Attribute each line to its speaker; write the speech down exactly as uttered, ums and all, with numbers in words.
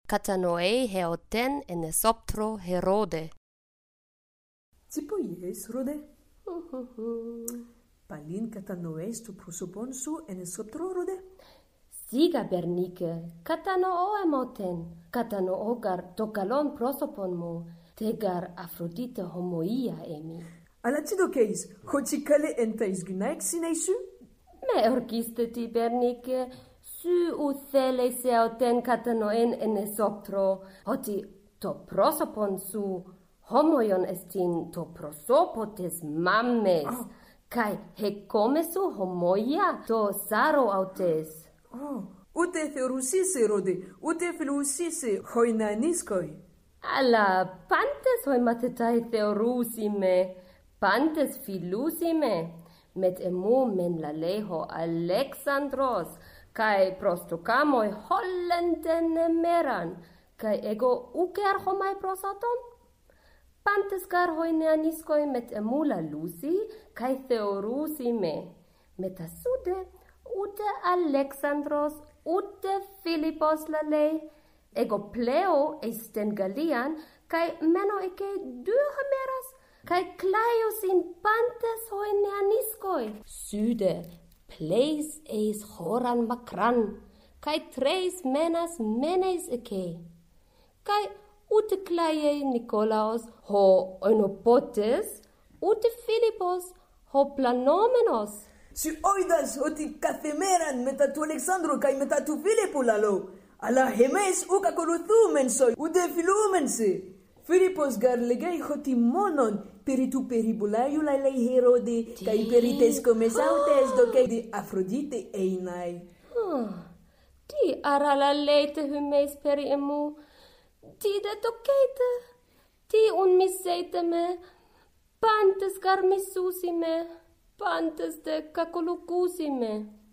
Speaker 1: κατανοέ heoten en esoptro Herode.
Speaker 2: Tsipoies, Rode. Παλίν κατανοές το πρόσωπον σου εν εσωπτρό, Rode.
Speaker 1: Σίγα, Μπερνίκε, κατανοώ εμότεν, κατανοώ γαρ το καλόν πρόσωπον μου, τε γαρ Αφροδίτε χωμοία έμι.
Speaker 2: Αλλά τι το καίεις, χωτσι καλέ εν τα εισγυνάικ συνέισου?
Speaker 1: Με ορκίστε τι, Μπερνίκε, σου ου θέλεις εότεν κατανοέν εν εσόπτρο, ότι το πρόσωπον σου χωμοιον εστίν το πρόσωπο της μάμμες, oh. Καί χεκόμε σου χωμοία το σάρο αутές.
Speaker 2: Oh. Ούτε θεωρούσισε, Ρode, ούτε φιλούσισε χοϊνανίσκοι.
Speaker 1: Αλλά πάντες οι μαθητάι θεωρούσιμε, πάντες φιλούσιμε, μετ εμού μεν λαλέχω Αλέξανδρος, καί προς το κάμοι χωλέντεν μέραν, καί εγώ ούκε έρχομαι προς αυτόν. Πάντες γαρ χοϊνανίσκοι μετ εμού λαλούσι, καί θεωρούσιμε. Μετασούτε ούτε Αλέξανδρος, ούτε Φίλιππος λαλέι, εγώ πλέω εις την Γαλλίαν, καί μένω εκέ δύο μέρας, καί κλαίους ειν πάντες χοϊνανίσκοι. Σούτε, πλέεις εις χώραν μακράν, καί τρεις μένας μένες εκέ. Καί ούτε κλαίει Νικόλαος, ο ενωπότες, ούτε Φίλιππος, ο πλανόμενος.
Speaker 2: Σου όιδας ότι κάθε μέραν μετά του Αλεξάνδρου καί μετά του Φίλιππου λαλώ. Αλλά εμείς ουκ ακολουθούμεν σοι, ούτε φιλούμεν σε. Φίλιππος γαρ λεγάει ότι μόνον περί του περιπουλάιου λαλέει Herode, καί περί τες κομεσάουτες δοκέιδη Αφροδίτε εινάι.
Speaker 1: Τι άρα λαλέτε εμείς περί εμού, τι δε δοκέιδε, τι ουν μισέτε με, πάντες γαρ μισούσιμε, πάντες δε κακολουκούσιμε.